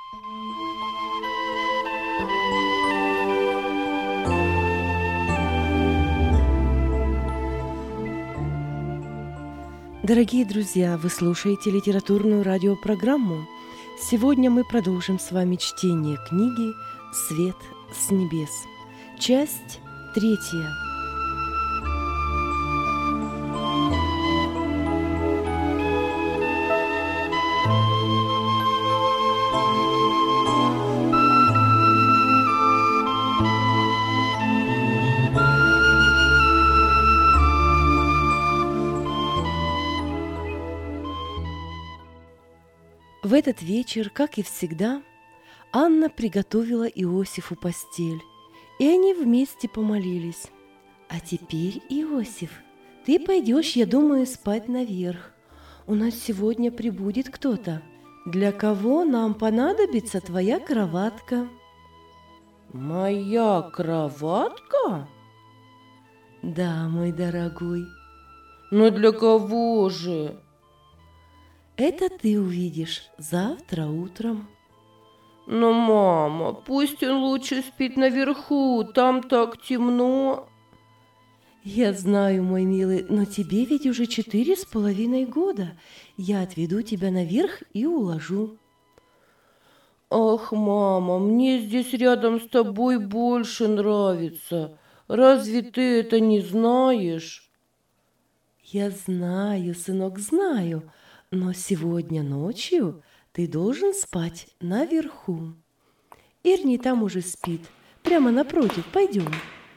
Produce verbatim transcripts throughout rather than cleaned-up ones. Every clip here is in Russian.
Дорогие друзья, вы слушаете литературную радиопрограмму. Сегодня мы продолжим с вами чтение книги «Свет с небес». Часть третья. В этот вечер, как и всегда, Анна приготовила Иосифу постель, и они вместе помолились. «А теперь, Иосиф, ты пойдешь, я думаю, спать наверх. У нас сегодня прибудет кто-то. Для кого нам понадобится твоя кроватка?» «Моя кроватка?» «Да, мой дорогой». «Но для кого же?» «Это ты увидишь завтра утром». «Но, мама, пусть он лучше спит наверху, там так темно». «Я знаю, мой милый, но тебе ведь уже четыре с половиной года. Я отведу тебя наверх и уложу». «Ах, мама, мне здесь рядом с тобой больше нравится. Разве ты это не знаешь?» «Я знаю, сынок, знаю. Но сегодня ночью ты должен спать наверху. Ирни там уже спит, прямо напротив, пойдем».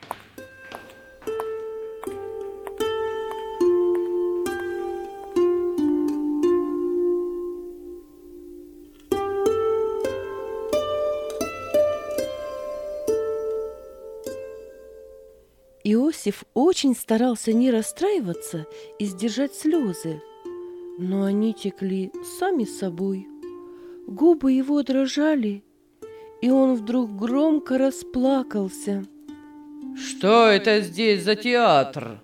Иосиф очень старался не расстраиваться и сдержать слезы, но они текли сами собой. Губы его дрожали, и он вдруг громко расплакался. «Что это здесь за театр?»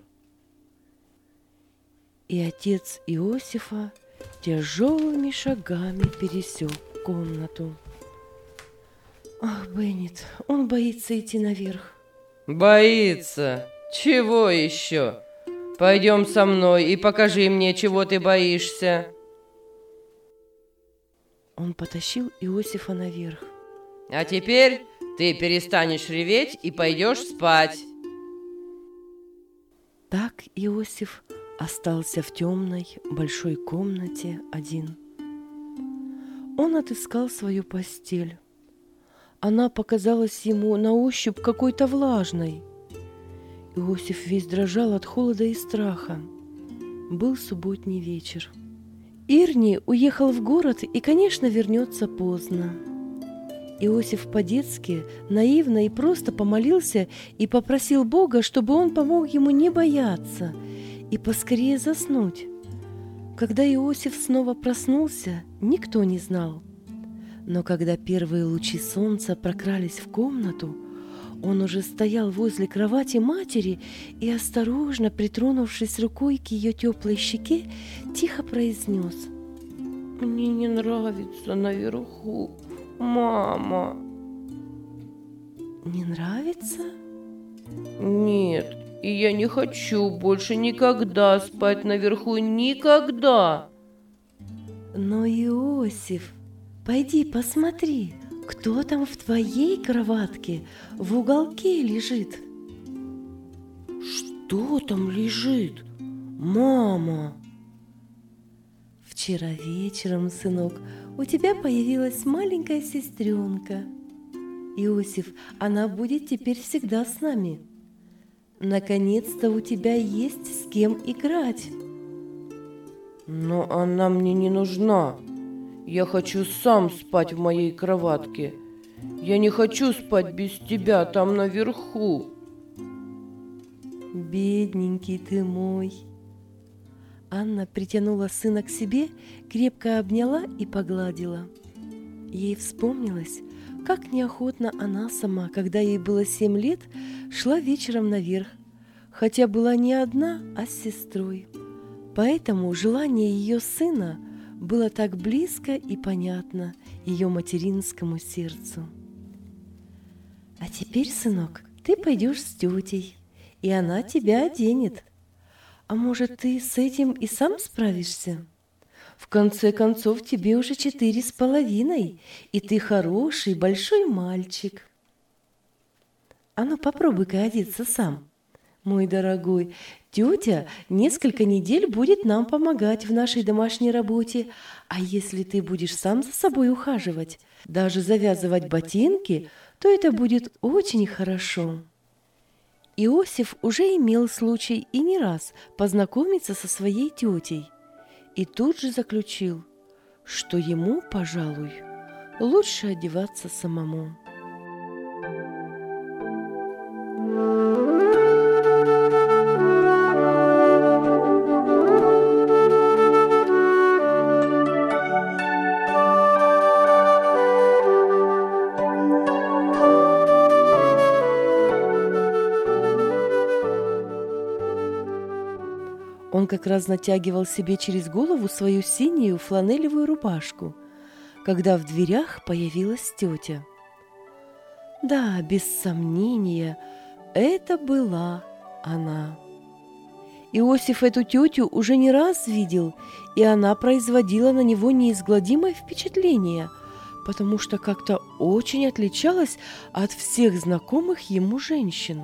И отец Иосифа тяжелыми шагами пересек комнату. «Ах, Беннет, он боится идти наверх». «Боится? Чего еще? Пойдем со мной и покажи мне, чего ты боишься». Он потащил Иосифа наверх. «А теперь ты перестанешь реветь и пойдешь спать». Так Иосиф остался в темной большой комнате один. Он отыскал свою постель. Она показалась ему на ощупь какой-то влажной. Иосиф весь дрожал от холода и страха. Был субботний вечер. Ирни уехал в город и, конечно, вернется поздно. Иосиф по-детски, наивно и просто помолился и попросил Бога, чтобы он помог ему не бояться и поскорее заснуть. Когда Иосиф снова проснулся, никто не знал. Но когда первые лучи солнца прокрались в комнату, он уже стоял возле кровати матери и, осторожно притронувшись рукой к ее теплой щеке, тихо произнес: «Мне не нравится наверху, мама». «Не нравится?» «Нет, и я не хочу больше никогда спать наверху, никогда». «Но, Иосиф, пойди посмотри, кто там в твоей кроватке в уголке лежит». «Что там лежит, мама?» «Вчера вечером, сынок, у тебя появилась маленькая сестренка. Иосиф, она будет теперь всегда с нами. Наконец-то у тебя есть с кем играть». «Но она мне не нужна. Я хочу сам спать в моей кроватке. Я не хочу спать без тебя там наверху». «Бедненький ты мой». Анна притянула сына к себе, крепко обняла и погладила. Ей вспомнилось, как неохотно она сама, когда ей было семь лет, шла вечером наверх, хотя была не одна, а с сестрой. Поэтому желание ее сына было так близко и понятно ее материнскому сердцу. «А теперь, сынок, ты пойдешь с тетей, и она тебя оденет. А может, ты с этим и сам справишься? В конце концов, тебе уже четыре с половиной, и ты хороший большой мальчик. А ну, попробуй-ка одеться сам. Мой дорогой, тетя несколько недель будет нам помогать в нашей домашней работе, а если ты будешь сам за собой ухаживать, даже завязывать ботинки, то это будет очень хорошо». Иосиф уже имел случай и не раз познакомиться со своей тетей, и тут же заключил, что ему, пожалуй, лучше одеваться самому. Он как раз натягивал себе через голову свою синюю фланелевую рубашку, когда в дверях появилась тетя. Да, без сомнения, это была она. Иосиф эту тетю уже не раз видел, и она производила на него неизгладимое впечатление, потому что как-то очень отличалась от всех знакомых ему женщин.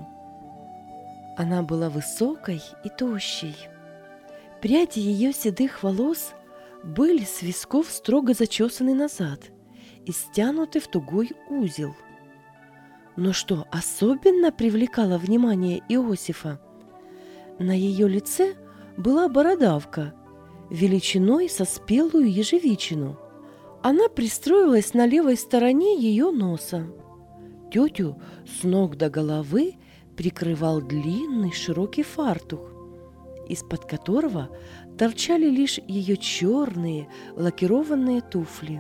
Она была высокой и тощей. Пряди ее седых волос были с висков строго зачесаны назад и стянуты в тугой узел. Но что особенно привлекало внимание Иосифа, на ее лице была бородавка величиной со спелую ежевичину. Она пристроилась на левой стороне ее носа. Тетю с ног до головы прикрывал длинный широкий фартук, из-под которого торчали лишь ее черные лакированные туфли.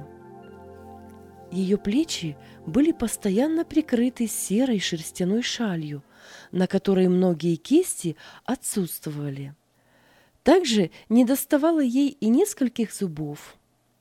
Ее плечи были постоянно прикрыты серой шерстяной шалью, на которой многие кисти отсутствовали. Также недоставало ей и нескольких зубов.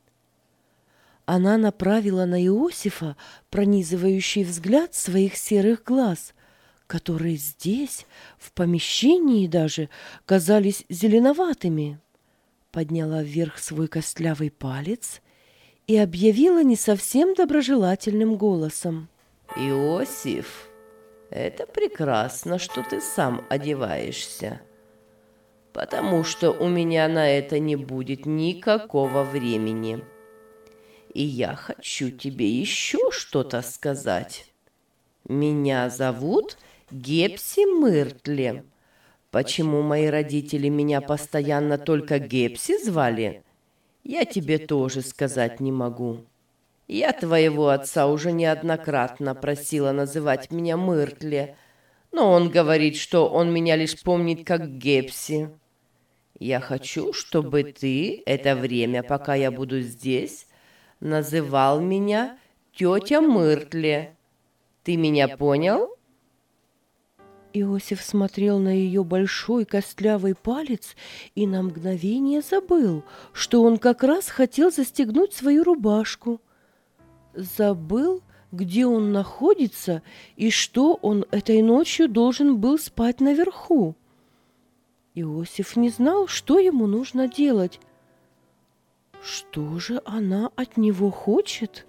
Она направила на Иосифа пронизывающий взгляд своих серых глаз, которые здесь, в помещении даже, казались зеленоватыми, подняла вверх свой костлявый палец и объявила не совсем доброжелательным голосом: «Иосиф, это прекрасно, что ты сам одеваешься, потому что у меня на это не будет никакого времени. И я хочу тебе еще что-то сказать. Меня зовут Гепси Мыртле. Почему мои родители меня постоянно только Гепси звали, я тебе тоже сказать не могу. Я твоего отца уже неоднократно просила называть меня Мыртле, но он говорит, что он меня лишь помнит как Гепси. Я хочу, чтобы ты это время, пока я буду здесь, называл меня тетя Мыртле. Ты меня понял?» Иосиф смотрел на ее большой костлявый палец и на мгновение забыл, что он как раз хотел застегнуть свою рубашку. Забыл, где он находится и что он этой ночью должен был спать наверху. Иосиф не знал, что ему нужно делать. Что же она от него хочет?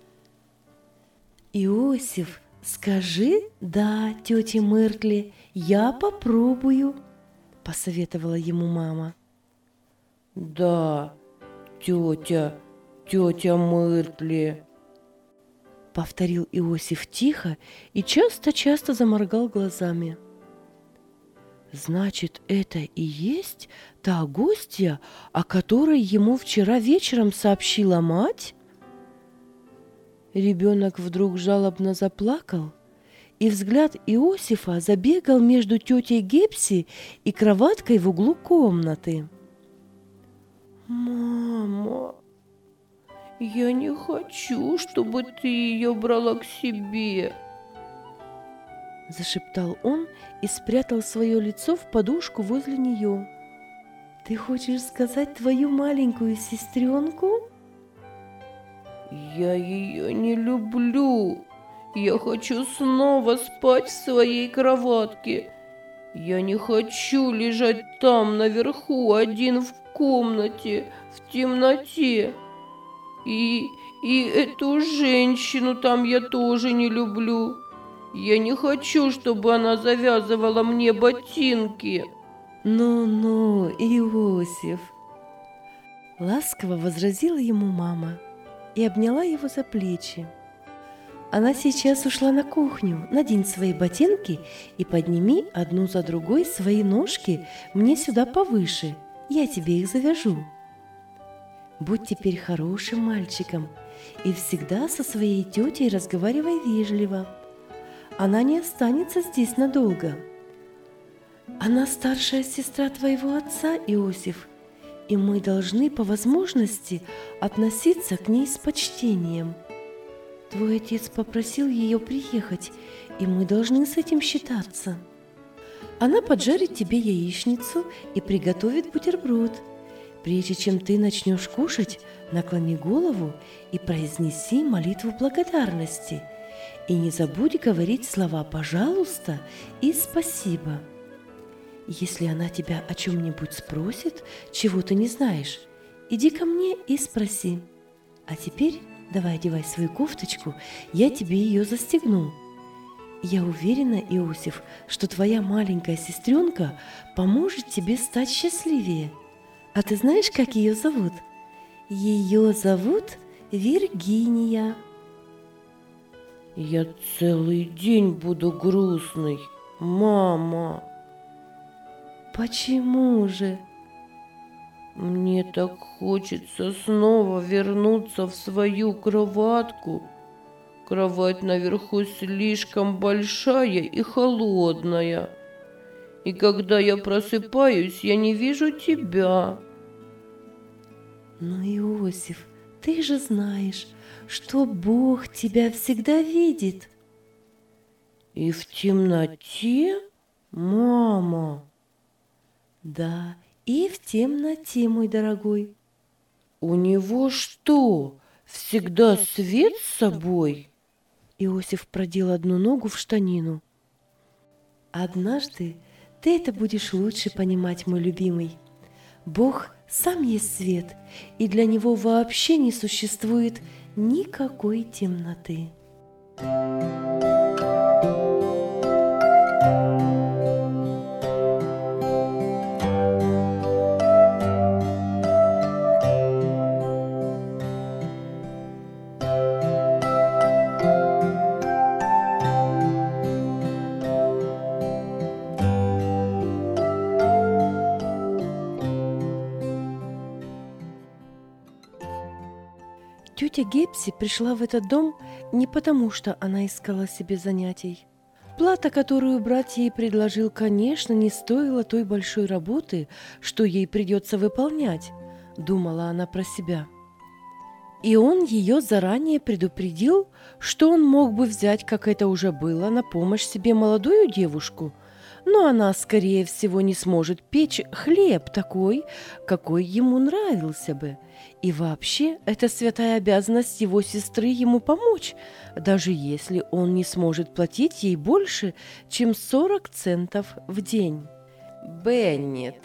«Иосиф, скажи «да», тете Мыртле, я попробую», — посоветовала ему мама. «Да, тетя, тетя Мыртле», — повторил Иосиф тихо и часто-часто заморгал глазами. Значит, это и есть та гостья, о которой ему вчера вечером сообщила мать? Ребенок вдруг жалобно заплакал, и взгляд Иосифа забегал между тетей Гепси и кроваткой в углу комнаты. «Мама, я не хочу, чтобы ты ее брала к себе», — зашептал он и спрятал свое лицо в подушку возле нее. «Ты хочешь сказать твою маленькую сестренку?» Я ее не люблю. Я хочу снова спать в своей кроватке. Я не хочу лежать там наверху один в комнате, в темноте. И, и эту женщину там я тоже не люблю. Я не хочу, чтобы она завязывала мне ботинки. Ну-ну, Иосиф, ласково возразила ему мама и обняла его за плечи. Она сейчас ушла на кухню. Надень свои ботинки и подними одну за другой свои ножки мне сюда повыше. Я тебе их завяжу. Будь теперь хорошим мальчиком и всегда со своей тетей разговаривай вежливо. Она не останется здесь надолго. Она старшая сестра твоего отца, Иосиф, и мы должны по возможности относиться к ней с почтением. Твой отец попросил ее приехать, и мы должны с этим считаться. Она поджарит тебе яичницу и приготовит бутерброд. Прежде чем ты начнешь кушать, наклони голову и произнеси молитву благодарности. И не забудь говорить слова «пожалуйста» и «спасибо». Если она тебя о чем-нибудь спросит, чего ты не знаешь, иди ко мне и спроси. А теперь давай одевай свою кофточку, я тебе ее застегну. Я уверена, Иосиф, что твоя маленькая сестренка поможет тебе стать счастливее. А ты знаешь, как ее зовут? Ее зовут Виргиния. Я целый день буду грустный, мама. Почему же? Мне так хочется снова вернуться в свою кроватку. Кровать наверху слишком большая и холодная. И когда я просыпаюсь, я не вижу тебя. Но, Иосиф, ты же знаешь, что Бог тебя всегда видит. И в темноте, мама? Да, и в темноте, мой дорогой. У него что, всегда свет с собой? Иосиф продел одну ногу в штанину. Однажды ты это будешь лучше понимать, мой любимый. Бог сам есть свет, и для него вообще не существует никакой темноты. Тетя Гепси пришла в этот дом не потому, что она искала себе занятий. Плата, которую брат ей предложил, конечно, не стоила той большой работы, что ей придется выполнять, думала она про себя. И он ее заранее предупредил, что он мог бы взять, как это уже было, на помощь себе молодую девушку, но она, скорее всего, не сможет печь хлеб такой, какой ему нравился бы. И вообще, это святая обязанность его сестры ему помочь, даже если он не сможет платить ей больше, чем сорок центов в день. «Беннет»,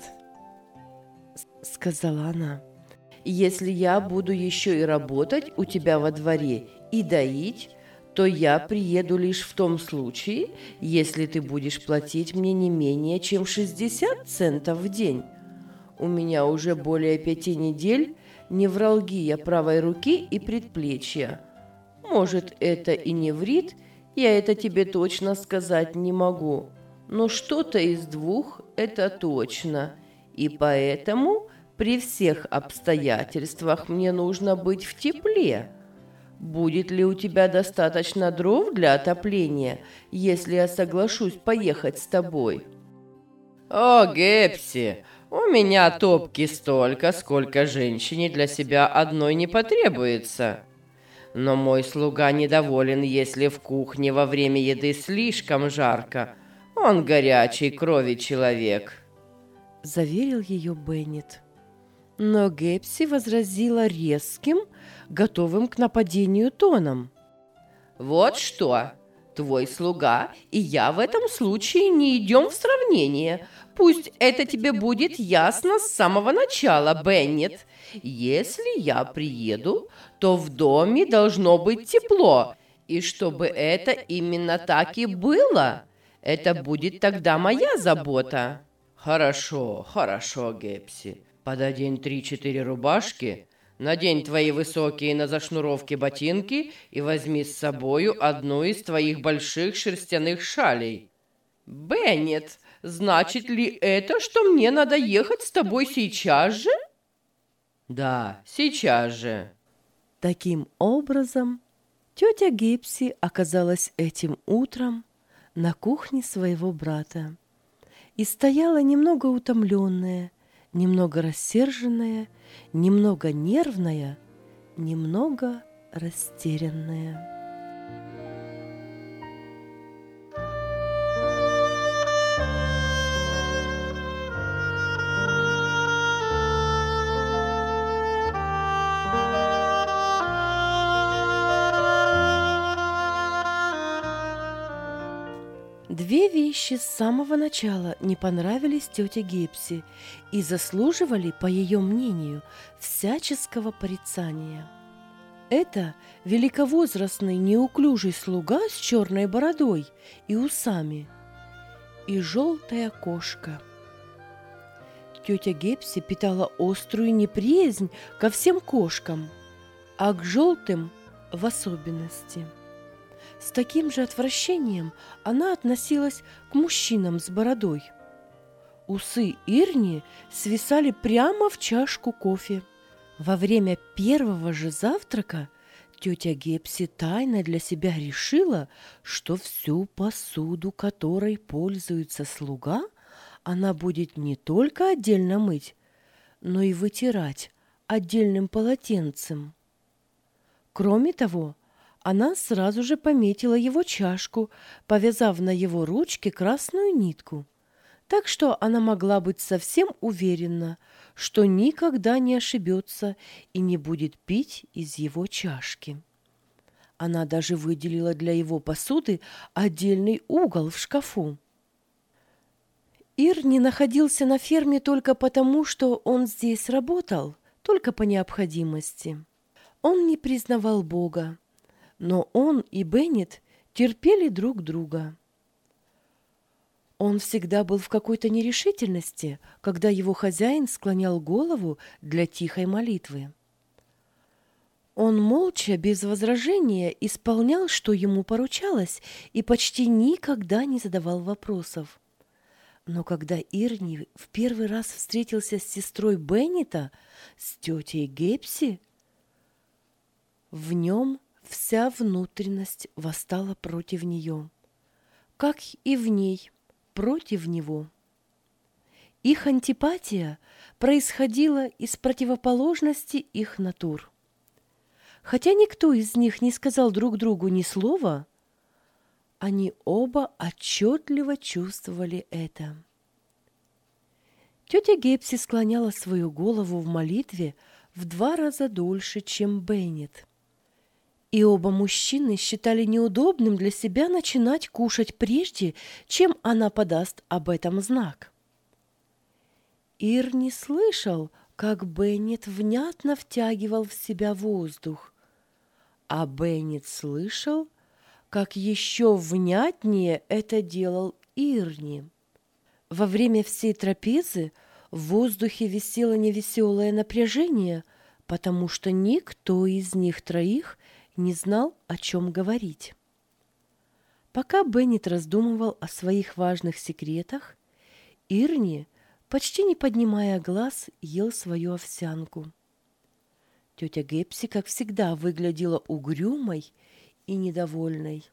— сказала она, — «если я буду еще и работать у тебя во дворе и доить, то я приеду лишь в том случае, если ты будешь платить мне не менее чем шестьдесят центов в день. У меня уже более пяти недель невралгия правой руки и предплечья. Может, это и неврит, я это тебе точно сказать не могу, но что-то из двух это точно, и поэтому при всех обстоятельствах мне нужно быть в тепле. Будет ли у тебя достаточно дров для отопления, если я соглашусь поехать с тобой?» «О, Гепси, у меня топки столько, сколько женщине для себя одной не потребуется. Но мой слуга недоволен, если в кухне во время еды слишком жарко. Он горячей крови человек», — заверил ее Беннет. Но Гепси возразила резким, готовым к нападению тоном. «Вот что, твой слуга и я в этом случае не идем в сравнение. Пусть это тебе будет ясно с самого начала, Беннет. Если я приеду, то в доме должно быть тепло, и чтобы это именно так и было, это будет тогда моя забота». «Хорошо, хорошо, Гепси. Пододень три-четыре рубашки, надень твои высокие на зашнуровке ботинки и возьми с собою одну из твоих больших шерстяных шалей». «Беннет, значит ли это, что мне надо ехать с тобой сейчас же?» «Да, сейчас же». Таким образом, тетя Гепси оказалась этим утром на кухне своего брата и стояла немного утомленная, немного рассерженная, немного нервная, немного растерянная. Две вещи с самого начала не понравились тете Гепси и заслуживали, по ее мнению, всяческого порицания. Это великовозрастный неуклюжий слуга с черной бородой и усами и желтая кошка. Тетя Гепси питала острую неприязнь ко всем кошкам, а к желтым в особенности. С таким же отвращением она относилась к мужчинам с бородой. Усы Ирни свисали прямо в чашку кофе. Во время первого же завтрака тетя Гепси тайно для себя решила, что всю посуду, которой пользуется слуга, она будет не только отдельно мыть, но и вытирать отдельным полотенцем. Кроме того, она сразу же пометила его чашку, повязав на его ручке красную нитку, так что она могла быть совсем уверена, что никогда не ошибется и не будет пить из его чашки. Она даже выделила для его посуды отдельный угол в шкафу. Ир не находился на ферме только потому, что он здесь работал, только по необходимости. Он не признавал Бога, но он и Беннет терпели друг друга. Он всегда был в какой-то нерешительности, когда его хозяин склонял голову для тихой молитвы. Он молча, без возражения, исполнял, что ему поручалось, и почти никогда не задавал вопросов. Но когда Ирни в первый раз встретился с сестрой Беннета, с тетей Гепси, в нем вся внутренность восстала против нее, как и в ней против него. Их антипатия происходила из противоположности их натур. Хотя никто из них не сказал друг другу ни слова, они оба отчетливо чувствовали это. Тетя Гепси склоняла свою голову в молитве в два раза дольше, чем Беннет. И оба мужчины считали неудобным для себя начинать кушать прежде, чем она подаст об этом знак. Ир не слышал, как Беннет внятно втягивал в себя воздух, а Беннет слышал, как еще внятнее это делал Ирни. Во время всей трапезы в воздухе висело невеселое напряжение, потому что никто из них троих не знал, о чем говорить. Пока Беннет раздумывал о своих важных секретах, Ирни, почти не поднимая глаз, ел свою овсянку. Тетя Гепси, как всегда, выглядела угрюмой и недовольной.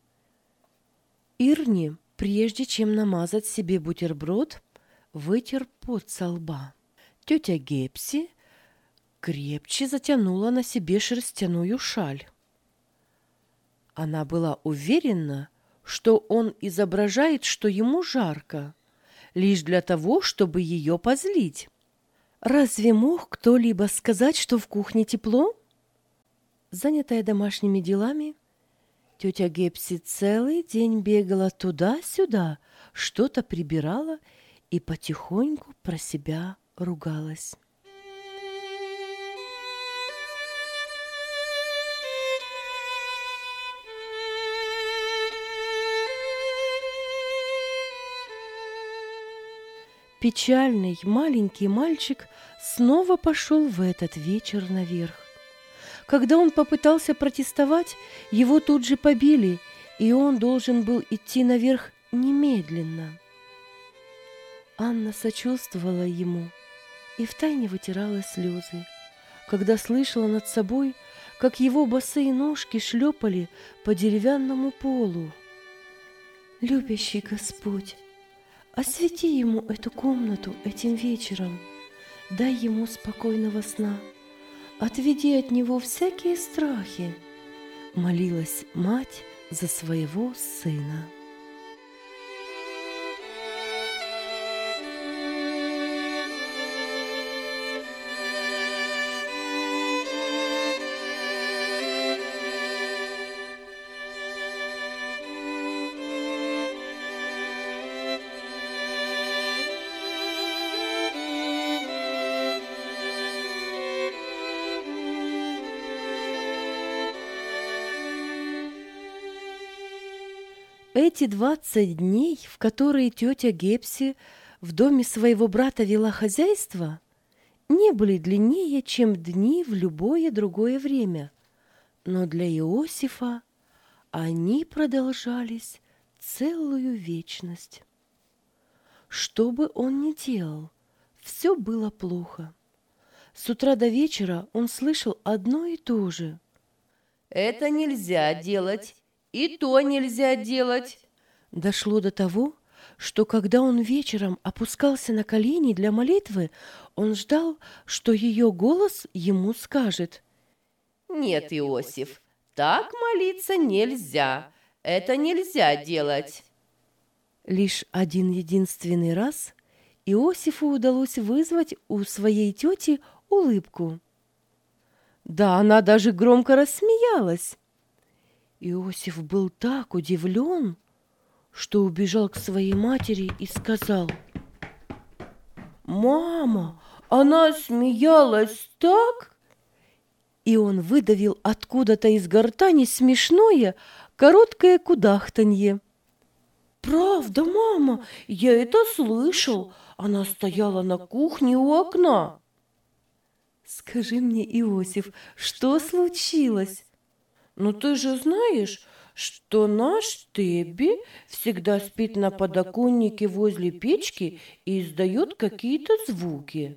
Ирни, прежде чем намазать себе бутерброд, вытер пот со лба. Тетя Гепси крепче затянула на себе шерстяную шаль. Она была уверена, что он изображает, что ему жарко, лишь для того, чтобы ее позлить. Разве мог кто-либо сказать, что в кухне тепло? Занятая домашними делами, тетя Гепси целый день бегала туда-сюда, что-то прибирала и потихоньку про себя ругалась. Печальный маленький мальчик снова пошел в этот вечер наверх. Когда он попытался протестовать, его тут же побили, и он должен был идти наверх немедленно. Анна сочувствовала ему и втайне вытирала слезы, когда слышала над собой, как его босые ножки шлепали по деревянному полу. «Любящий Господь, освети ему эту комнату этим вечером, дай ему спокойного сна, отведи от него всякие страхи», — молилась мать за своего сына. Эти двадцать дней, в которые тетя Гепси в доме своего брата вела хозяйство, не были длиннее, чем дни в любое другое время, но для Иосифа они продолжались целую вечность. Что бы он ни делал, все было плохо. С утра до вечера он слышал одно и то же. «Это нельзя делать, и то нельзя делать». Дошло до того, что когда он вечером опускался на колени для молитвы, он ждал, что ее голос ему скажет: «Нет, Иосиф, так молиться нельзя, это нельзя делать». Лишь один единственный раз Иосифу удалось вызвать у своей тети улыбку. Да, она даже громко рассмеялась. Иосиф был так удивлен, что убежал к своей матери и сказал: «Мама, она смеялась так!» И он выдавил откуда-то из гортани смешное, короткое кудахтанье. «Правда, мама, я это слышал. Она стояла на кухне у окна». «Скажи мне, Иосиф, что случилось?» «Ну ты же знаешь, что наш Тебби всегда спит на подоконнике возле печки и издает какие-то звуки».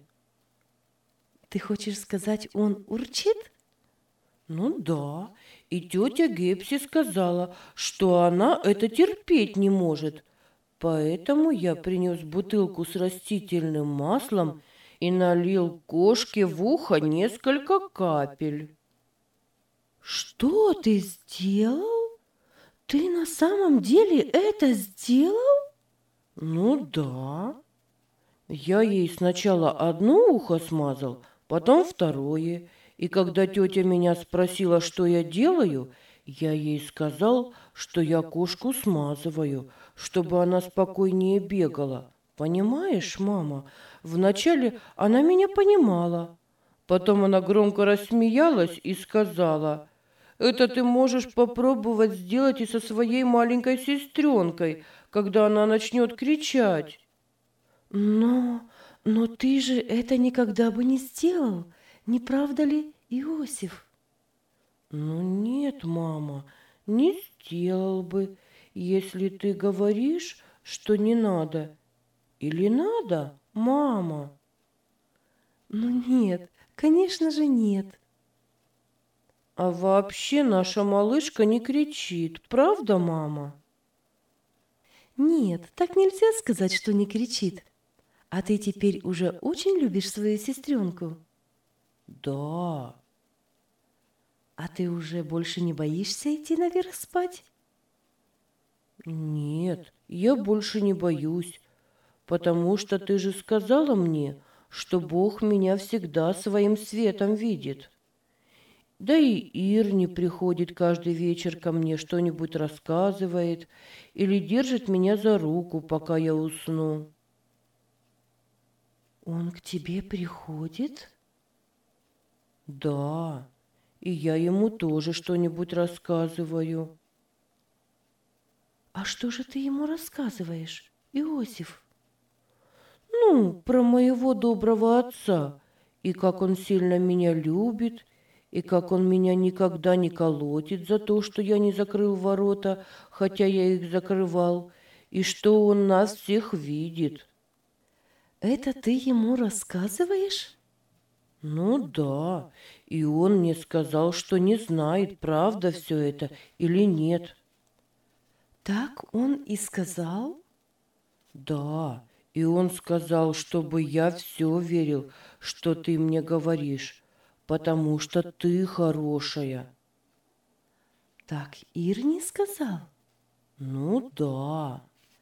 «Ты хочешь сказать, он урчит?» «Ну да, и тетя Гепси сказала, что она это терпеть не может. Поэтому я принес бутылку с растительным маслом и налил кошке в ухо несколько капель». «Что ты сделал? Ты на самом деле это сделал?» «Ну да. Я ей сначала одно ухо смазал, потом второе. И когда тетя меня спросила, что я делаю, я ей сказал, что я кошку смазываю, чтобы она спокойнее бегала. Понимаешь, мама? Вначале она меня понимала. Потом она громко рассмеялась и сказала: «Это ты можешь попробовать сделать и со своей маленькой сестренкой, когда она начнет кричать». «Но, но ты же это никогда бы не сделал, не правда ли, Иосиф?» «Ну нет, мама, не сделал бы, если ты говоришь, что не надо. Или надо, мама?» «Ну нет, конечно же нет». «А вообще наша малышка не кричит, правда, мама?» «Нет, так нельзя сказать, что не кричит. А ты теперь уже очень любишь свою сестренку?» «Да». «А ты уже больше не боишься идти наверх спать?» «Нет, я больше не боюсь, потому что ты же сказала мне, что Бог меня всегда своим светом видит. Да и Ирни приходит каждый вечер ко мне, что-нибудь рассказывает или держит меня за руку, пока я усну. Он к тебе приходит? Да, и я ему тоже что-нибудь рассказываю. А что же ты ему рассказываешь, Иосиф? Ну, про моего доброго отца, и как он сильно меня любит, и как он меня никогда не колотит за то, что я не закрыл ворота, хотя я их закрывал, и что он нас всех видит. Это ты ему рассказываешь? Ну да, и он мне сказал, что не знает, правда все это или нет. Так он и сказал? Да, и он сказал, чтобы я все верил, что ты мне говоришь, потому что ты хорошая. Так Ирни сказал? Ну да.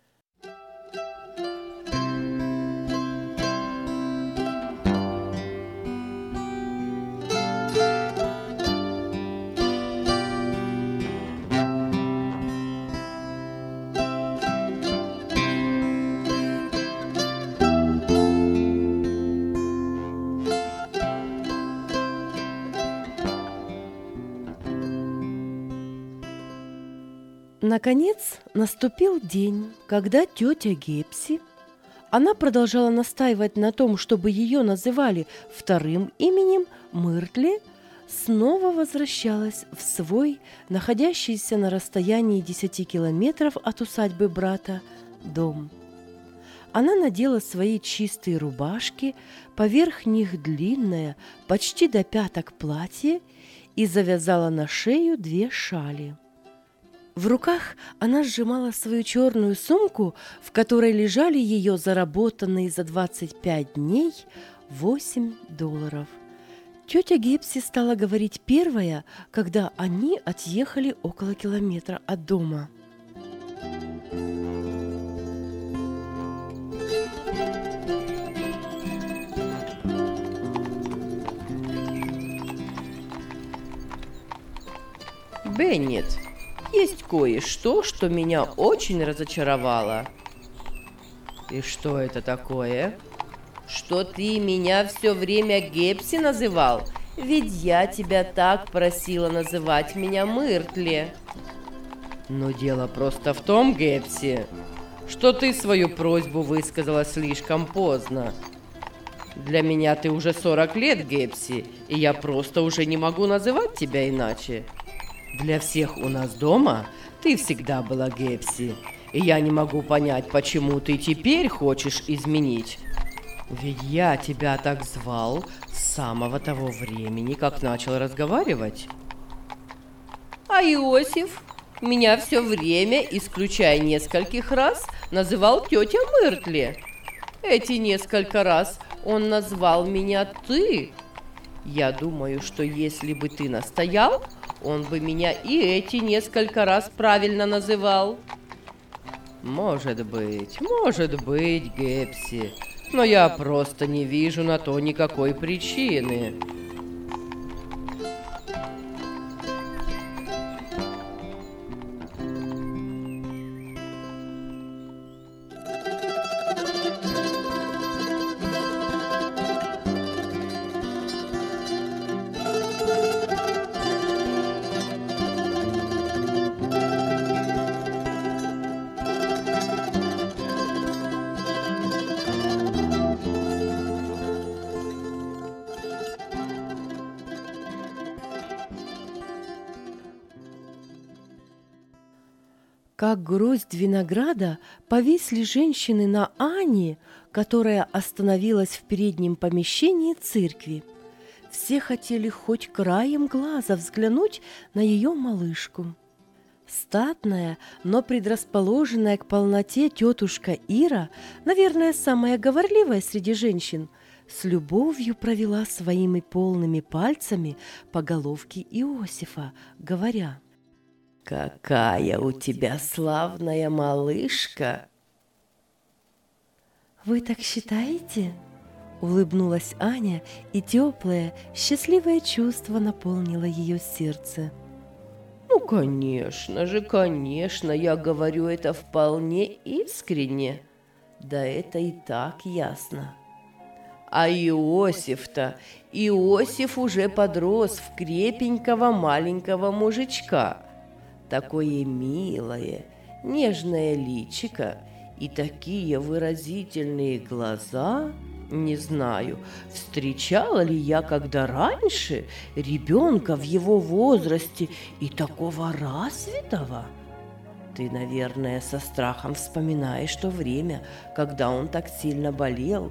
Наконец наступил день, когда тетя Гепси, она продолжала настаивать на том, чтобы ее называли вторым именем Мыртли, снова возвращалась в свой, находящийся на расстоянии десяти километров от усадьбы брата, дом. Она надела свои чистые рубашки, поверх них длинное, почти до пяток платье и завязала на шею две шали. В руках она сжимала свою черную сумку, в которой лежали ее заработанные за двадцать пять дней восемь долларов. Тетя Гепси стала говорить первая, когда они отъехали около километра от дома. Беннет, есть кое-что, что меня очень разочаровало. И что это такое? Что ты меня все время Гепси называл? Ведь я тебя так просила называть меня Мыртли. Но дело просто в том, Гепси, что ты свою просьбу высказала слишком поздно. Для меня ты уже сорок лет, Гепси, и я просто уже не могу называть тебя иначе. Для всех у нас дома ты всегда была Гепси, и я не могу понять, почему ты теперь хочешь изменить. Ведь я тебя так звал с самого того времени, как начал разговаривать. А Иосиф меня все время, исключая нескольких раз, называл тетя Мыртли. Эти несколько раз он назвал меня ты. Я думаю, что если бы ты настоял, он бы меня и эти несколько раз правильно называл. Может быть, может быть, Гепси, но я просто не вижу на то никакой причины. Как гроздь винограда повисли женщины на Ане, которая остановилась в переднем помещении церкви. Все хотели хоть краем глаза взглянуть на ее малышку. Статная, но предрасположенная к полноте тетушка Ира, наверное, самая говорливая среди женщин, с любовью провела своими полными пальцами по головке Иосифа, говоря: «Какая у тебя славная малышка!» «Вы так считаете?» Улыбнулась Аня, и теплое, счастливое чувство наполнило ее сердце. Ну, конечно же, конечно, я говорю это вполне искренне. Да это и так ясно. А Иосиф-то, Иосиф уже подрос в крепенького маленького мужичка. Такое милое, нежное личико и такие выразительные глаза. Не знаю, встречала ли я когда раньше ребенка в его возрасте и такого развитого. Ты, наверное, со страхом вспоминаешь то время, когда он так сильно болел.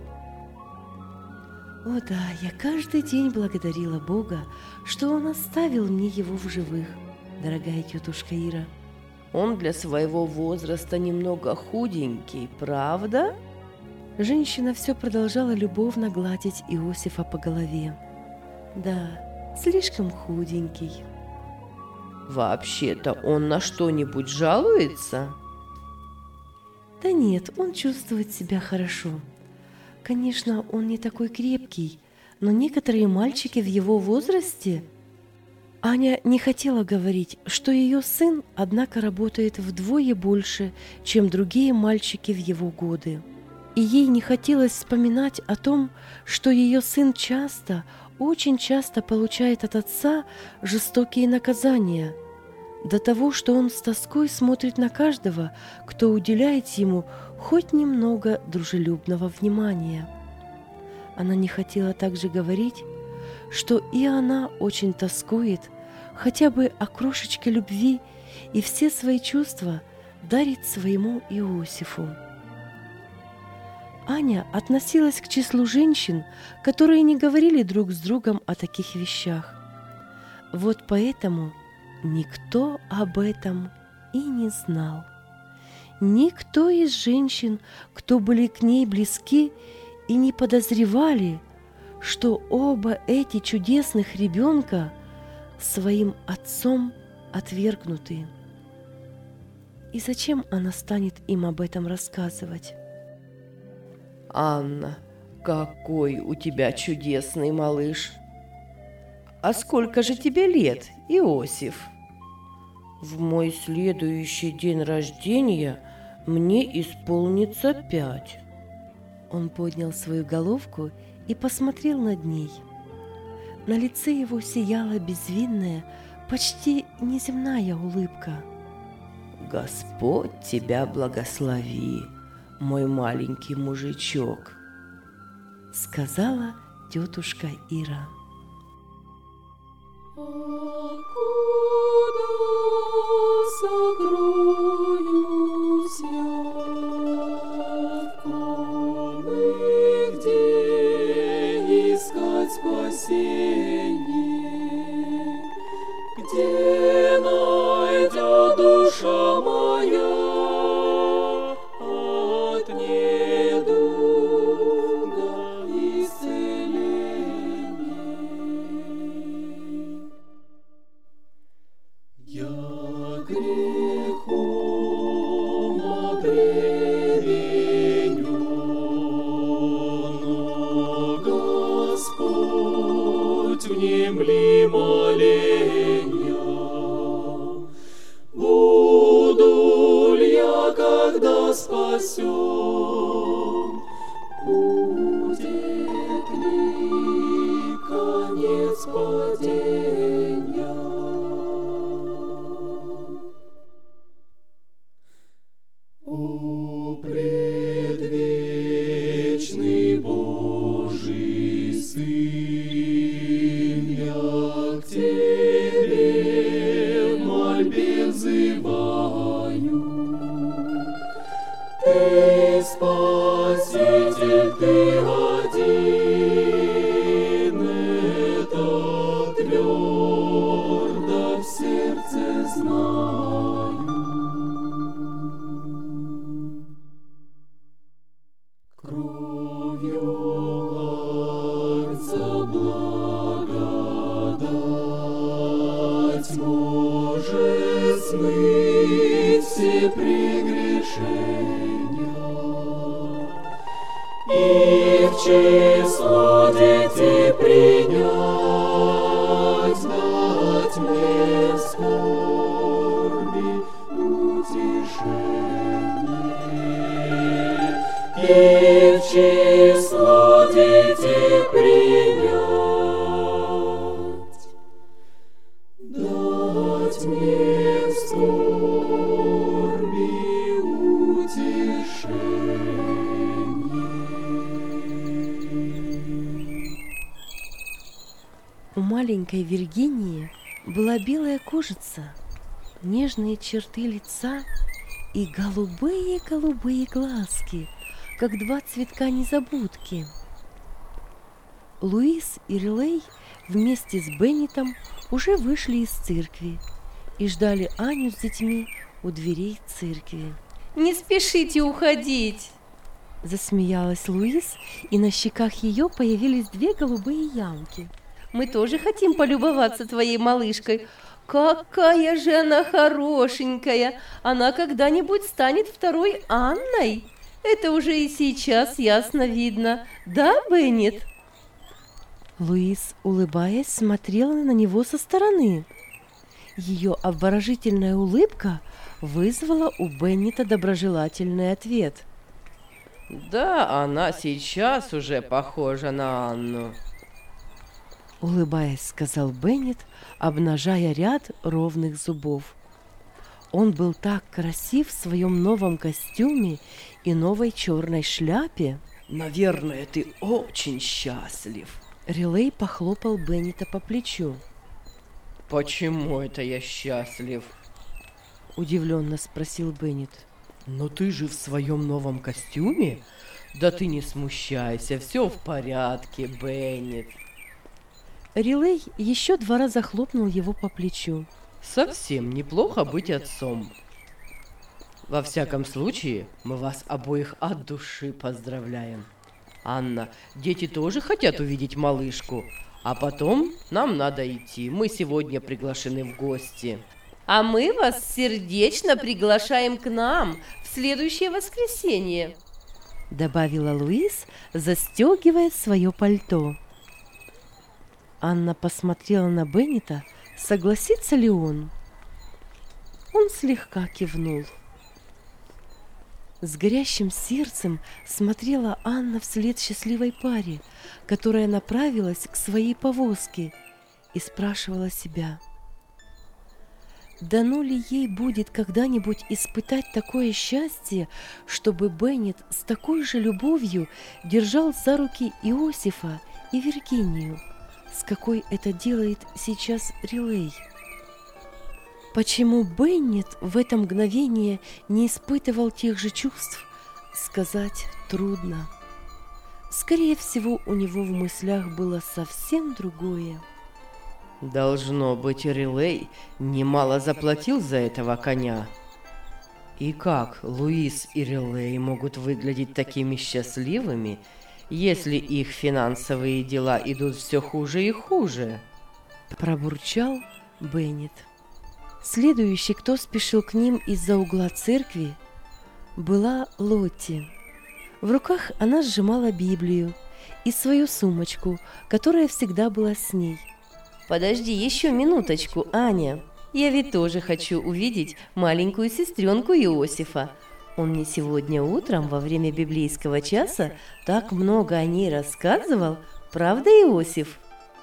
О да, я каждый день благодарила Бога, что Он оставил мне его в живых, дорогая тетушка Ира. Он для своего возраста немного худенький, правда? Женщина все продолжала любовно гладить Иосифа по голове. Да, слишком худенький. Вообще-то он на что-нибудь жалуется? Да нет, он чувствует себя хорошо. Конечно, он не такой крепкий, но некоторые мальчики в его возрасте... Аня не хотела говорить, что ее сын, однако, работает вдвое больше, чем другие мальчики в его годы. И ей не хотелось вспоминать о том, что ее сын часто, очень часто получает от отца жестокие наказания, до того, что он с тоской смотрит на каждого, кто уделяет ему хоть немного дружелюбного внимания. Она не хотела также говорить, что и она очень тоскует хотя бы о крошечке любви и все свои чувства дарит своему Иосифу. Аня относилась к числу женщин, которые не говорили друг с другом о таких вещах. Вот поэтому никто об этом и не знал. Никто из женщин, кто были к ней близки, и не подозревали, что оба эти чудесных ребенка своим отцом отвергнуты. И зачем она станет им об этом рассказывать? Анна, какой у тебя чудесный малыш! А сколько же тебе лет, Иосиф? В мой следующий день рождения мне исполнится пять. Он поднял свою головку и посмотрел над ней. На лице его сияла безвинная, почти неземная улыбка. Господь тебя благослови, мой маленький мужичок, сказала тетушка Ира. Сокроюсь я в ком и где искать спасение, где найдет душа моя от недуга исцеление. Я грехом обременен, но Господь внемли моления. Буду ли я, когда спасен, будет ли конец падения? О, предвечный Божий Сын, я к Тебе в мольбе взываю. Ты Спаситель, Ты один, это твердо в сердце знаю. Кровью Агнца благодать может смыть все прегрешения, и в число детей принять, дать мне скорби утешение, и в число детей принять, дать мне скорби утешение. У маленькой Виргинии была белая кожица, нежные черты лица и голубые-голубые глазки, как два цветка незабудки. Луис и Рилей вместе с Беннетом уже вышли из церкви и ждали Аню с детьми у дверей церкви. Не спешите уходить. Засмеялась Луис, и на щеках ее появились две голубые ямки. Мы тоже хотим полюбоваться твоей малышкой. Какая же она хорошенькая! Она когда-нибудь станет второй Анной. Это уже и сейчас ясно видно. Да, Беннет? Луис, улыбаясь, смотрела на него со стороны. Ее обворожительная улыбка вызвала у Беннета доброжелательный ответ. Да, она сейчас уже похожа на Анну. Улыбаясь, сказал Беннет, обнажая ряд ровных зубов. Он был так красив в своем новом костюме и новой черной шляпе. Наверное, ты очень счастлив. Рилей похлопал Беннета по плечу. Почему это я счастлив? Удивленно спросил Беннет. Но ты же в своем новом костюме? Да ты не смущайся, все в порядке, Беннет. Рилей еще два раза хлопнул его по плечу. Совсем неплохо быть отцом. Во всяком случае, мы вас обоих от души поздравляем. Анна, дети тоже хотят увидеть малышку, а потом нам надо идти. Мы сегодня приглашены в гости. А мы вас сердечно приглашаем к нам в следующее воскресенье, добавила Луис, застегивая свое пальто. Анна посмотрела на Беннета, согласится ли он. Он слегка кивнул. С горящим сердцем смотрела Анна вслед счастливой паре, которая направилась к своей повозке, и спрашивала себя, дано ли ей будет когда-нибудь испытать такое счастье, чтобы Беннет с такой же любовью держал за руки Иосифа и Виргинию, с какой это делает сейчас Рилей. Почему Беннет в это мгновение не испытывал тех же чувств, сказать трудно. Скорее всего, у него в мыслях было совсем другое. Должно быть, Рилей немало заплатил за этого коня. И как Луис и Рилей могут выглядеть такими счастливыми, если их финансовые дела идут все хуже и хуже? Пробурчал Беннет. Следующий, кто спешил к ним из-за угла церкви, была Лотти. В руках она сжимала Библию и свою сумочку, которая всегда была с ней. Подожди еще минуточку, Аня. Я ведь тоже хочу увидеть маленькую сестренку Иосифа. Он мне сегодня утром во время библейского часа так много о ней рассказывал. Правда, Иосиф?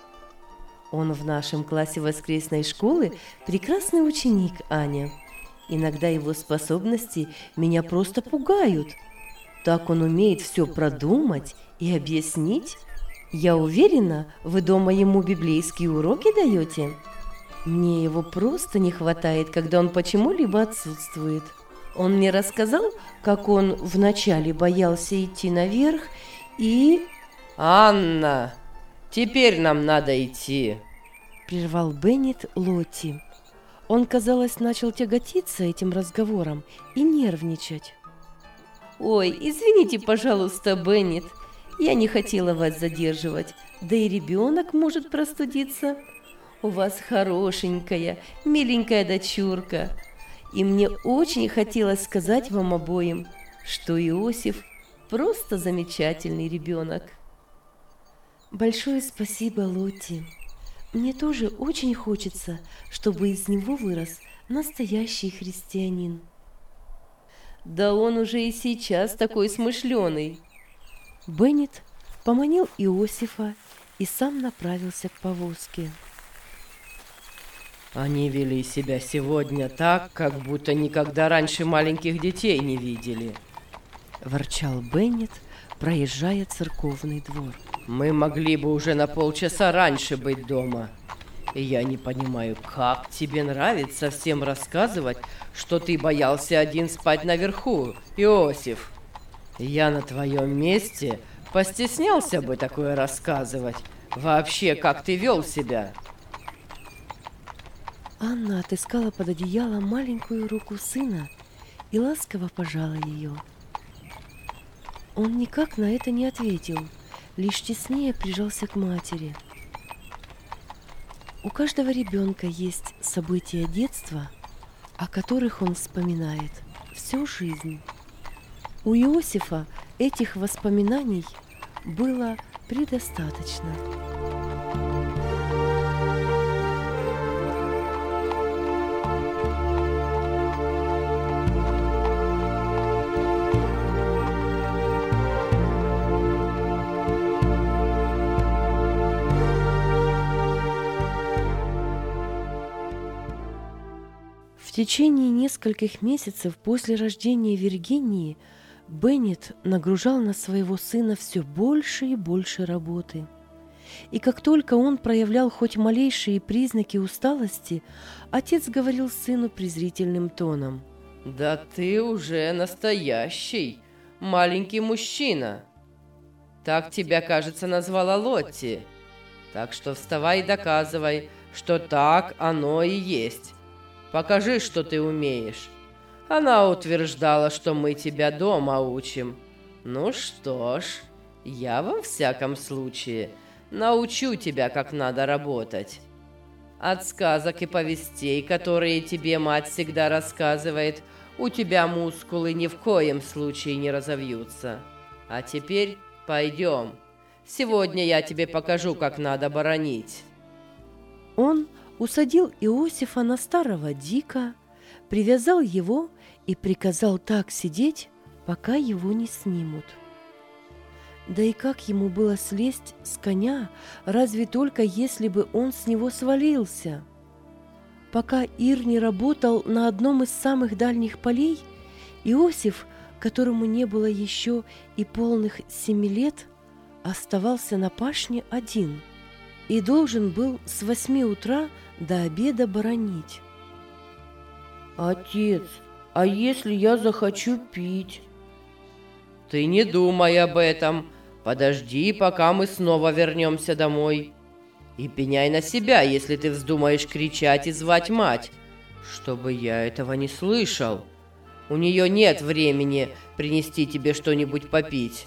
Он в нашем классе воскресной школы прекрасный ученик, Аня. Иногда его способности меня просто пугают. Так он умеет все продумать и объяснить. Я уверена, вы дома ему библейские уроки даете? Мне его просто не хватает, когда он почему-либо отсутствует. Он мне рассказал, как он вначале боялся идти наверх и... «Анна, теперь нам надо идти!» Прервал Беннет Лотти. Он, казалось, начал тяготиться этим разговором и нервничать. «Ой, извините, пожалуйста, Беннет, я не хотела вас задерживать, да и ребенок может простудиться. У вас хорошенькая, миленькая дочурка, и мне очень хотелось сказать вам обоим, что Иосиф просто замечательный ребенок». Большое спасибо, Лотти. Мне тоже очень хочется, чтобы из него вырос настоящий христианин. Да он уже и сейчас такой смышленый. Беннет поманил Иосифа и сам направился к повозке. Они вели себя сегодня так, как будто никогда раньше маленьких детей не видели. Ворчал Беннет, проезжая церковный двор. Мы могли бы уже на полчаса раньше быть дома. И я не понимаю, как тебе нравится всем рассказывать, что ты боялся один спать наверху, Иосиф. Я на твоем месте постеснялся бы такое рассказывать. Вообще, как ты вел себя? Анна отыскала под одеялом маленькую руку сына и ласково пожала ее. Он никак на это не ответил, лишь теснее прижался к матери. У каждого ребенка есть события детства, о которых он вспоминает всю жизнь. У Иосифа этих воспоминаний было предостаточно. В течение нескольких месяцев после рождения Виргинии Беннет нагружал на своего сына все больше и больше работы. И как только он проявлял хоть малейшие признаки усталости, отец говорил сыну презрительным тоном: «Да ты уже настоящий маленький мужчина. Так тебя, кажется, назвала Лотти. Так что вставай и доказывай, что так оно и есть. Покажи, что ты умеешь. Она утверждала, что мы тебя дома учим. Ну что ж, я во всяком случае научу тебя, как надо работать. От сказок и повестей, которые тебе мать всегда рассказывает, у тебя мускулы ни в коем случае не разовьются. А теперь пойдем. Сегодня я тебе покажу, как надо боронить». Он усадил Иосифа на старого дика, привязал его и приказал так сидеть, пока его не снимут. Да и как ему было слезть с коня, разве только если бы он с него свалился? Пока Ирни работал на одном из самых дальних полей, Иосиф, которому не было еще и полных семи лет, оставался на пашне один и должен был с восьми утра до обеда боронить. «Отец, а если я захочу пить?» «Ты не думай об этом. Подожди, пока мы снова вернемся домой. И пеняй на себя, если ты вздумаешь кричать и звать мать, чтобы я этого не слышал. У нее нет времени принести тебе что-нибудь попить».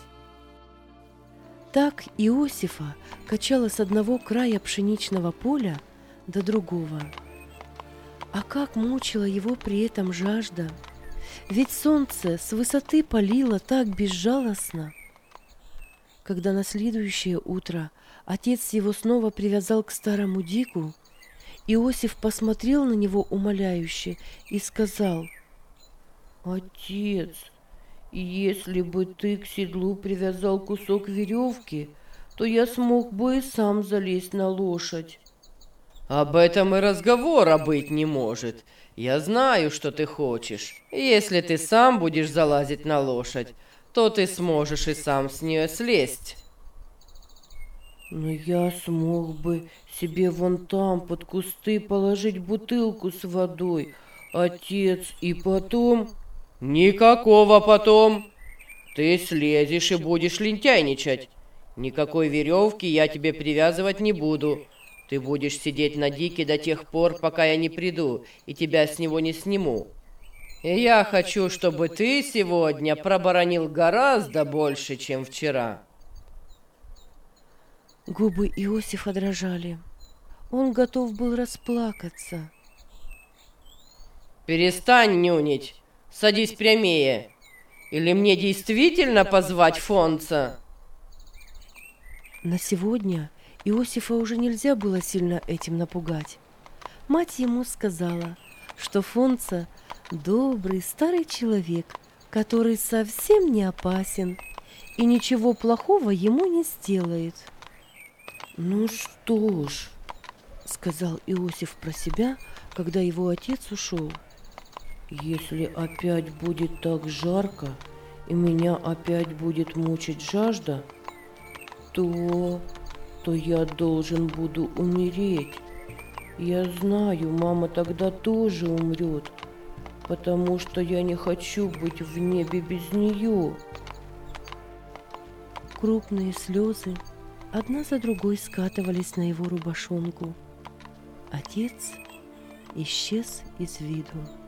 Так Иосифа качало с одного края пшеничного поля до другого. А как мучила его при этом жажда! Ведь солнце с высоты палило так безжалостно. Когда на следующее утро отец его снова привязал к старому дику, Иосиф посмотрел на него умоляюще и сказал: «Отец, если бы ты к седлу привязал кусок веревки, то я смог бы и сам залезть на лошадь». «Об этом и разговора быть не может. Я знаю, что ты хочешь. Если ты сам будешь залазить на лошадь, то ты сможешь и сам с нее слезть». «Но я смог бы себе вон там под кусты положить бутылку с водой, отец, и потом...» «Никакого потом. Ты слезешь и будешь лентяйничать. Никакой веревки я тебе привязывать не буду. Ты будешь сидеть на дике до тех пор, пока я не приду и тебя с него не сниму. И я хочу, чтобы ты сегодня проборонил гораздо больше, чем вчера». Губы Иосифа дрожали. Он готов был расплакаться. «Перестань нюнить. Садись прямее. Или мне действительно позвать Фонца?» На сегодня Иосифа уже нельзя было сильно этим напугать. Мать ему сказала, что Фонца – добрый старый человек, который совсем не опасен и ничего плохого ему не сделает. «Ну что ж», – сказал Иосиф про себя, когда его отец ушел, «если опять будет так жарко и меня опять будет мучить жажда, то, то я должен буду умереть. Я знаю, мама тогда тоже умрет, потому что я не хочу быть в небе без нее». Крупные слезы одна за другой скатывались на его рубашонку. Отец исчез из виду.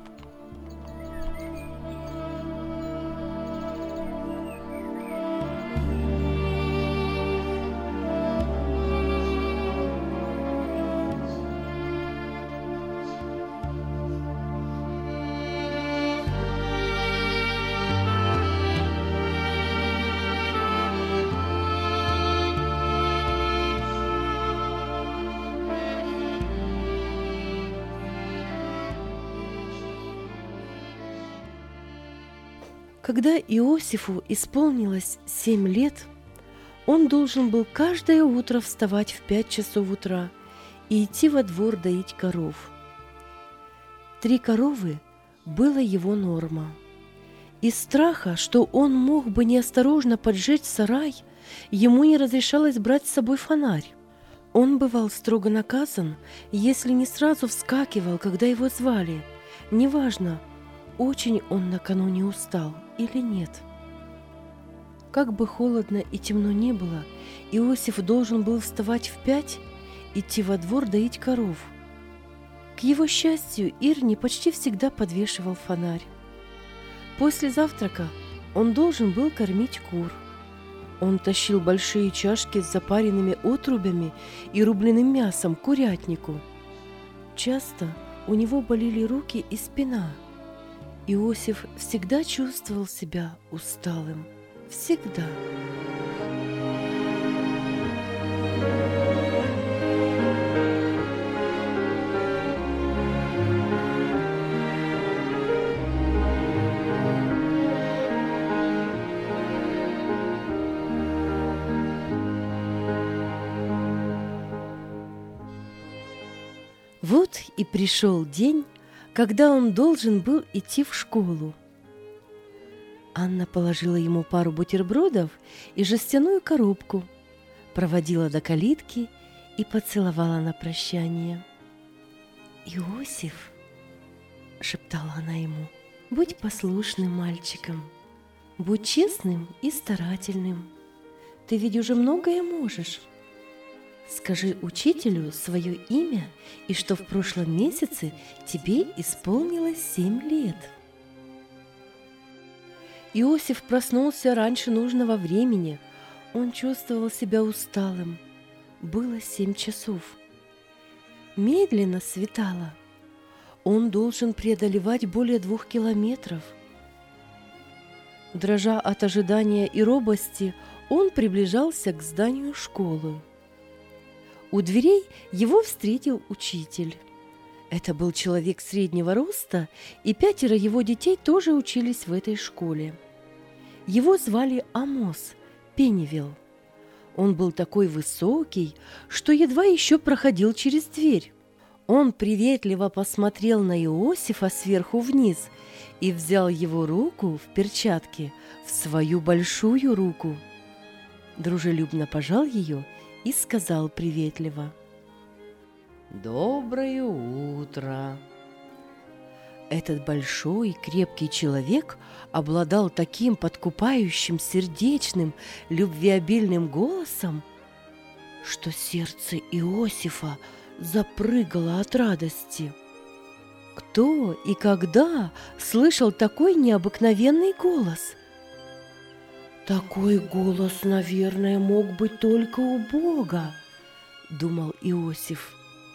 Когда Иосифу исполнилось семь лет, он должен был каждое утро вставать в пять часов утра и идти во двор доить коров. Три коровы было его норма. Из страха, что он мог бы неосторожно поджечь сарай, ему не разрешалось брать с собой фонарь. Он бывал строго наказан, если не сразу вскакивал, когда его звали, неважно, очень он накануне устал или нет. Как бы холодно и темно ни было, Иосиф должен был вставать в пять, идти во двор доить коров. К его счастью, Ирни почти всегда подвешивал фонарь. После завтрака он должен был кормить кур. Он тащил большие чашки с запаренными отрубями и рубленым мясом к курятнику. Часто у него болели руки и спина. Иосиф всегда чувствовал себя усталым. Всегда. Вот и пришел день, когда он должен был идти в школу. Анна положила ему пару бутербродов и жестяную коробку, проводила до калитки и поцеловала на прощание. «Иосиф», — шептала она ему, — «будь послушным мальчиком, будь честным и старательным. Ты ведь уже многое можешь. Скажи учителю свое имя и что в прошлом месяце тебе исполнилось семь лет». Иосиф проснулся раньше нужного времени. Он чувствовал себя усталым. Было семь часов. Медленно светало. Он должен преодолевать более двух километров. Дрожа от ожидания и робости, он приближался к зданию школы. У дверей его встретил учитель. Это был человек среднего роста, и пятеро его детей тоже учились в этой школе. Его звали Амос Пеннивилл. Он был такой высокий, что едва еще проходил через дверь. Он приветливо посмотрел на Иосифа сверху вниз и взял его руку в перчатке в свою большую руку. Дружелюбно пожал ее и сказал приветливо: «Доброе утро!» Этот большой, крепкий человек обладал таким подкупающим, сердечным, любвеобильным голосом, что сердце Иосифа запрыгало от радости. Кто и когда слышал такой необыкновенный голос? «Такой голос, наверное, мог быть только у Бога», — думал Иосиф.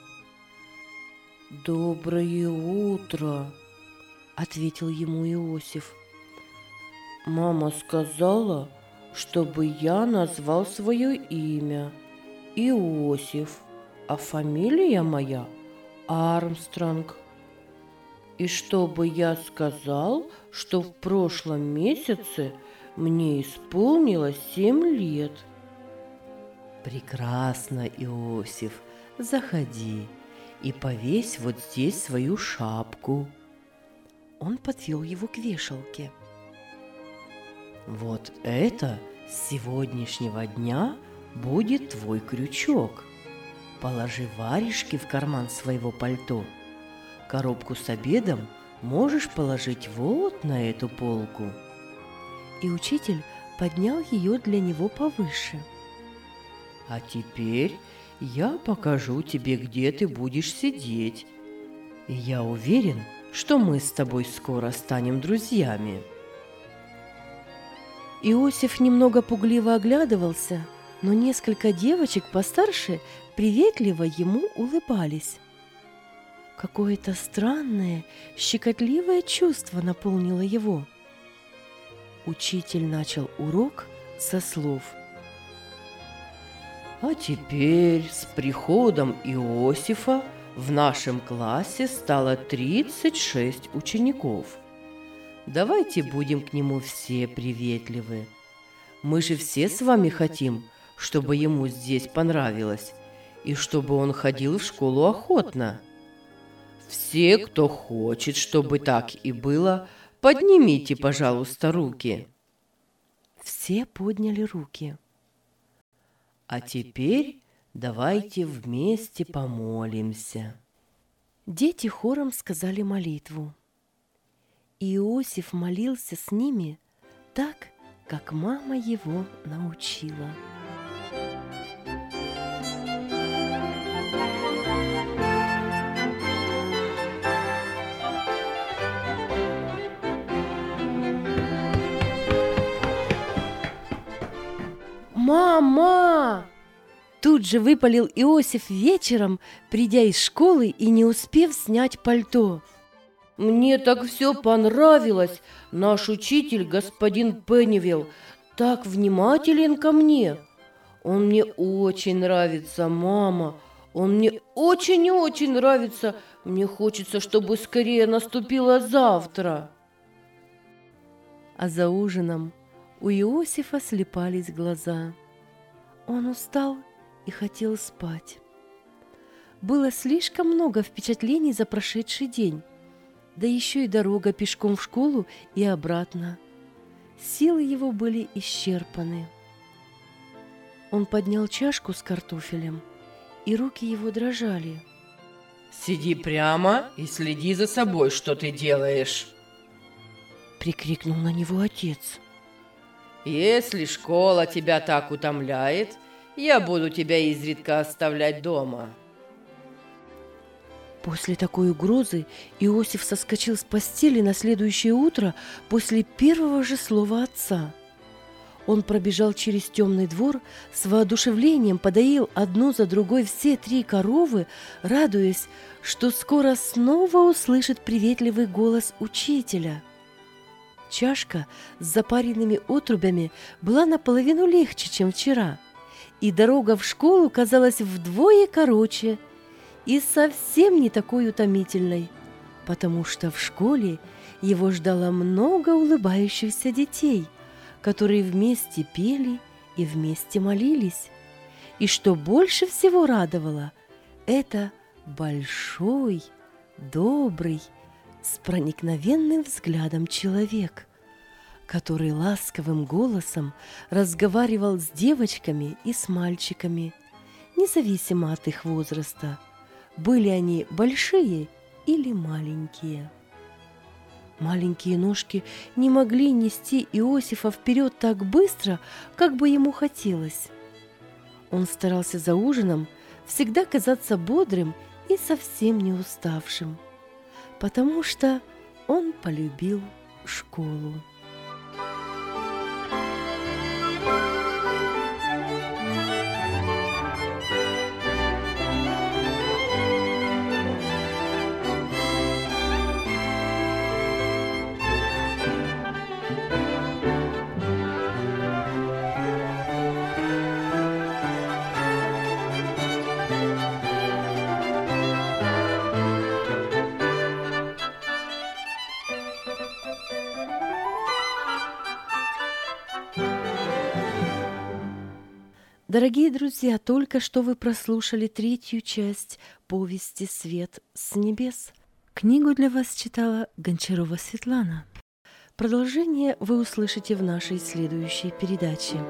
«Доброе утро», — ответил ему Иосиф. «Мама сказала, чтобы я назвал свое имя Иосиф, а фамилия моя Армстронг. И чтобы я сказал, что в прошлом месяце мне исполнилось семь лет. Прекрасно, Иосиф, заходи и повесь вот здесь свою шапку. Он подвел его к вешалке. Вот это с сегодняшнего дня будет твой крючок. Положи варежки в карман своего пальто. Коробку с обедом можешь положить вот на эту полку. И учитель поднял ее для него повыше. А теперь я покажу тебе, где ты будешь сидеть. И я уверен, что мы с тобой скоро станем друзьями. Иосиф немного пугливо оглядывался, но несколько девочек постарше приветливо ему улыбались. Какое-то странное, щекотливое чувство наполнило его. Учитель начал урок со слов: А теперь с приходом Иосифа в нашем классе стало тридцать шесть учеников. Давайте будем к нему все приветливы. Мы же все с вами хотим, чтобы ему здесь понравилось, и чтобы он ходил в школу охотно. Все, кто хочет, чтобы так и было, поднимите, пожалуйста, руки. Все подняли руки. А теперь давайте вместе помолимся. Дети хором сказали молитву. Иосиф молился с ними так, как мама его научила. «Мама!» Тут же выпалил Иосиф вечером, придя из школы и не успев снять пальто. «Мне так все понравилось! Наш учитель, господин Пеннивилл, так внимателен ко мне! Он мне очень нравится, мама! Он мне очень-очень нравится! Мне хочется, чтобы скорее наступило завтра!» А за ужином у Иосифа слепались глаза. Он устал и хотел спать. Было слишком много впечатлений за прошедший день, да еще и дорога пешком в школу и обратно. Силы его были исчерпаны. Он поднял чашку с картофелем, и руки его дрожали. «Сиди прямо и следи за собой, что ты делаешь!» Прикрикнул на него отец. «Если школа тебя так утомляет, я буду тебя изредка оставлять дома». После такой угрозы Иосиф соскочил с постели на следующее утро после первого же слова отца. Он пробежал через темный двор, с воодушевлением подоил одну за другой все три коровы, радуясь, что скоро снова услышит приветливый голос учителя. Чашка с запаренными отрубями была наполовину легче, чем вчера, и дорога в школу казалась вдвое короче и совсем не такой утомительной, потому что в школе его ждало много улыбающихся детей, которые вместе пели и вместе молились. И что больше всего радовало, это большой, добрый, с проникновенным взглядом человек, который ласковым голосом разговаривал с девочками и с мальчиками, независимо от их возраста, были они большие или маленькие. Маленькие ножки не могли нести Иосифа вперед так быстро, как бы ему хотелось. Он старался за ужином всегда казаться бодрым и совсем не уставшим, потому что он полюбил школу. Дорогие друзья, только что вы прослушали третью часть повести «Свет с небес». Книгу для вас читала Гончарова Светлана. Продолжение вы услышите в нашей следующей передаче.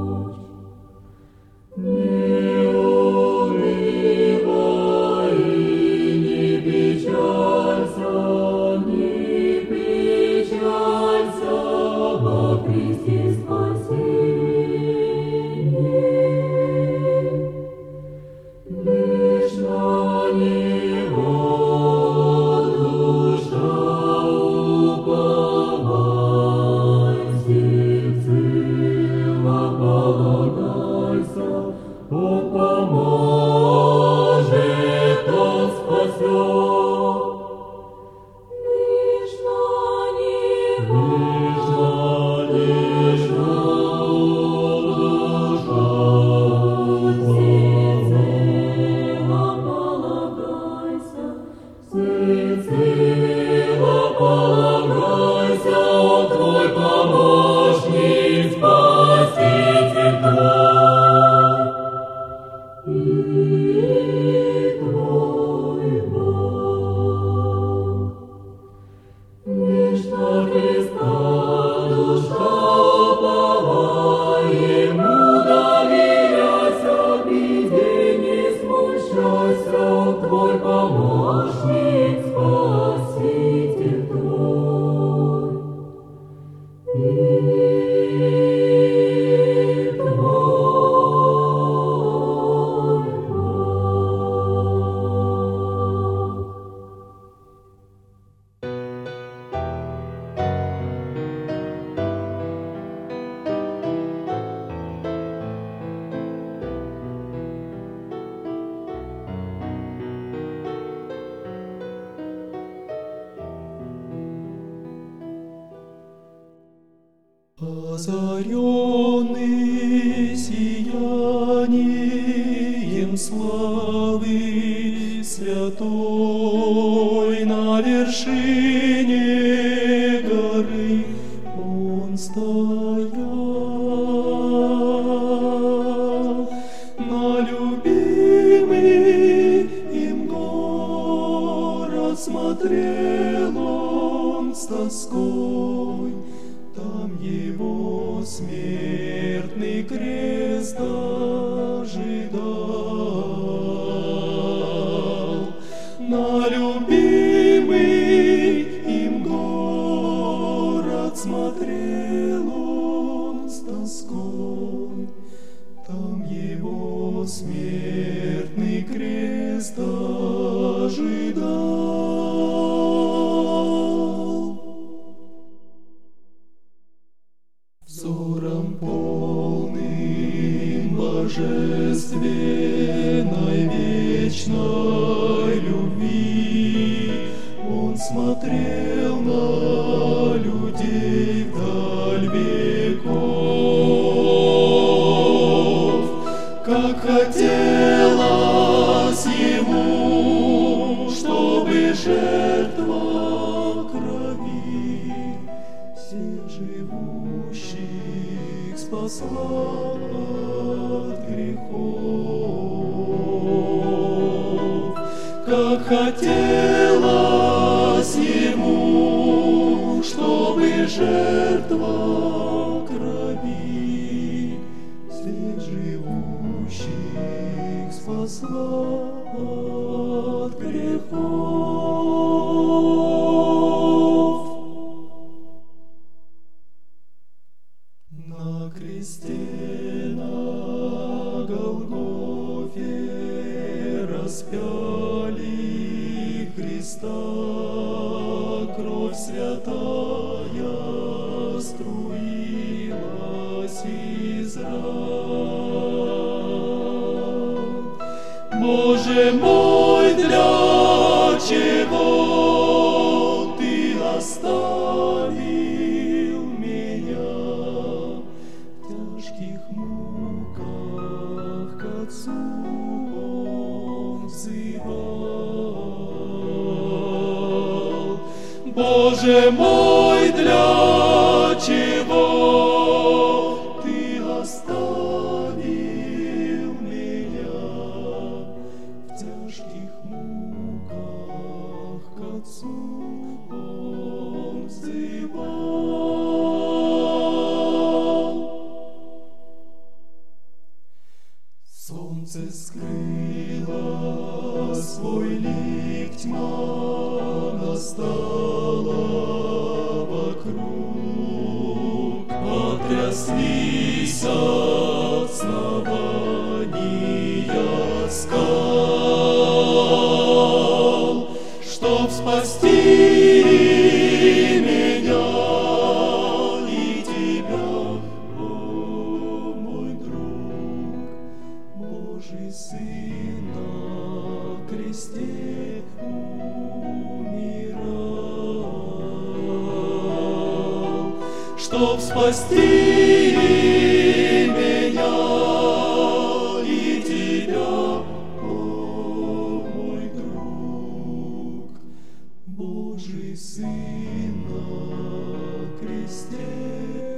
Не унывай. Твой помощник, Спаситель Твой, и Твой озаренный сиянием славы святой, на вершине горы он стоял, на любимый им город смотрел он с тоской. Там его смертный крест ожидал, на любимый им город смотрел он с тоской. Там его смертный крест ожидал. Взором полным божественной вечной любви он смотрел на людей вдаль веков. Как хотелось ему, чтобы жертва крови всех живущих спасла от грехов. Как хотелось ему, чтобы жертва крови всех живущих спасла от грехов. На кресте на Голгофе распяли Христа, кровь святая струилась из ран. Боже мой, для чего Ты оставил меня в тяжких муках к Отцу он взывал? Боже мой, для чего Ты оставил меня в тяжких муках к Отцу он взывал? Солнце скрыло свой лик, тьма настала вокруг, потряслись основания скал, чтоб спасти меня и тебя, о мой друг. Божий Сын на кресте умирал, чтоб спасти меня и тебя, о мой друг. Божий Сын на кресте